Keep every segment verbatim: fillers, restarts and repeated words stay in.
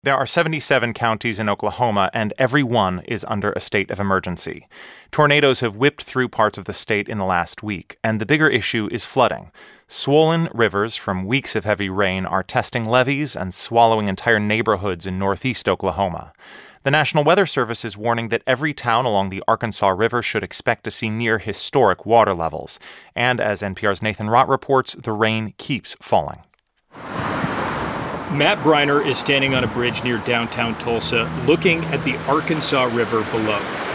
There are seventy-seven counties in Oklahoma, and every one is under a state of emergency. Tornadoes have whipped through parts of the state in the last week, and the bigger issue is flooding. Swollen rivers from weeks of heavy rain are testing levees and swallowing entire neighborhoods in northeast Oklahoma. The National Weather Service is warning that every town along the Arkansas River should expect to see near historic water levels. And as N P R's Nathan Rott reports, the rain keeps falling. Matt Briner is standing on a bridge near downtown Tulsa, looking at the Arkansas River below.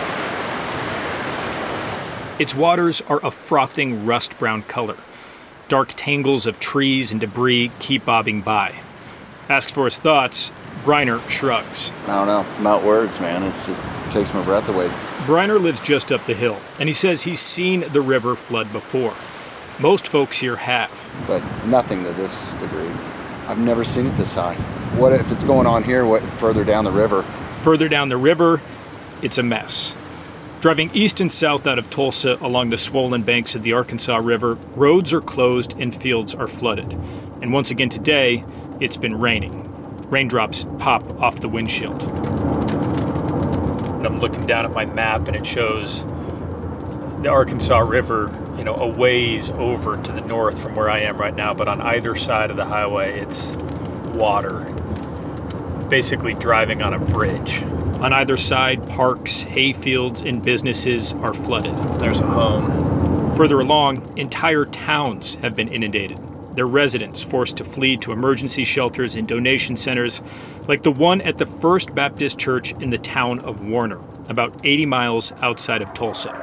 Its waters are a frothing rust-brown color. Dark tangles of trees and debris keep bobbing by. Asked for his thoughts, Briner shrugs. I don't know. I'm out words, man. It just takes my breath away. Briner lives just up the hill, and he says he's seen the river flood before. Most folks here have. But nothing to this degree. I've never seen it this high. What if it's going on here, what further down the river? Further down the river, it's a mess. Driving east and south out of Tulsa along the swollen banks of the Arkansas River, roads are closed and fields are flooded. And once again today, it's been raining. Raindrops pop off the windshield. I'm looking down at my map and it shows the Arkansas River, you know, a ways over to the north from where I am right now, but on either side of the highway, it's water. Basically driving on a bridge. On either side, parks, hayfields, and businesses are flooded. There's a home. Further along, entire towns have been inundated. Their residents forced to flee to emergency shelters and donation centers, like the one at the First Baptist Church in the town of Warner, about eighty miles outside of Tulsa.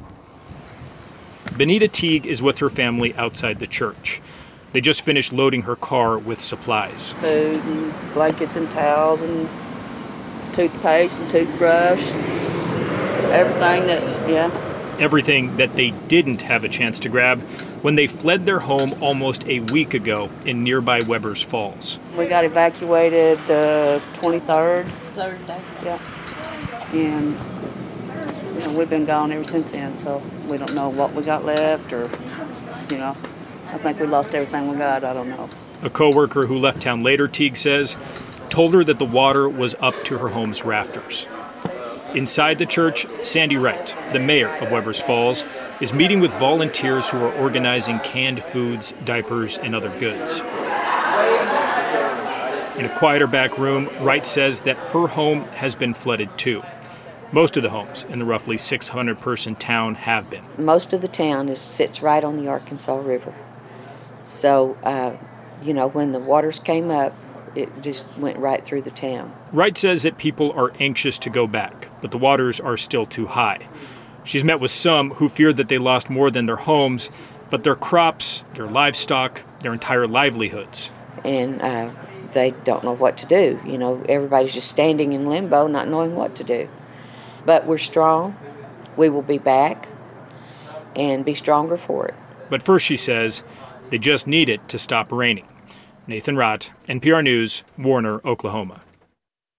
Benita Teague is with her family outside the church. They just finished loading her car with supplies. Food and blankets and towels and toothpaste and toothbrush, everything that, yeah. Everything that they didn't have a chance to grab when they fled their home almost a week ago in nearby Webbers Falls. We got evacuated the twenty-third. Thursday. Yeah. And you know, we've been gone ever since then, so we don't know what we got left or, you know, I think we lost everything we got. I don't know. A co-worker who left town later, Teague says, told her that the water was up to her home's rafters. Inside the church, Sandy Wright, the mayor of Webbers Falls, is meeting with volunteers who are organizing canned foods, diapers, and other goods. In a quieter back room, Wright says that her home has been flooded too. Most of the homes in the roughly six hundred person town have been. Most of the town is, sits right on the Arkansas River. So, uh, you know, when the waters came up, it just went right through the town. Wright says that people are anxious to go back, but the waters are still too high. She's met with some who fear that they lost more than their homes, but their crops, their livestock, their entire livelihoods. And uh, they don't know what to do. You know, everybody's just standing in limbo, not knowing what to do. But we're strong. We will be back and be stronger for it. But first, she says, they just need it to stop raining. Nathan Rott, N P R News, Warner, Oklahoma.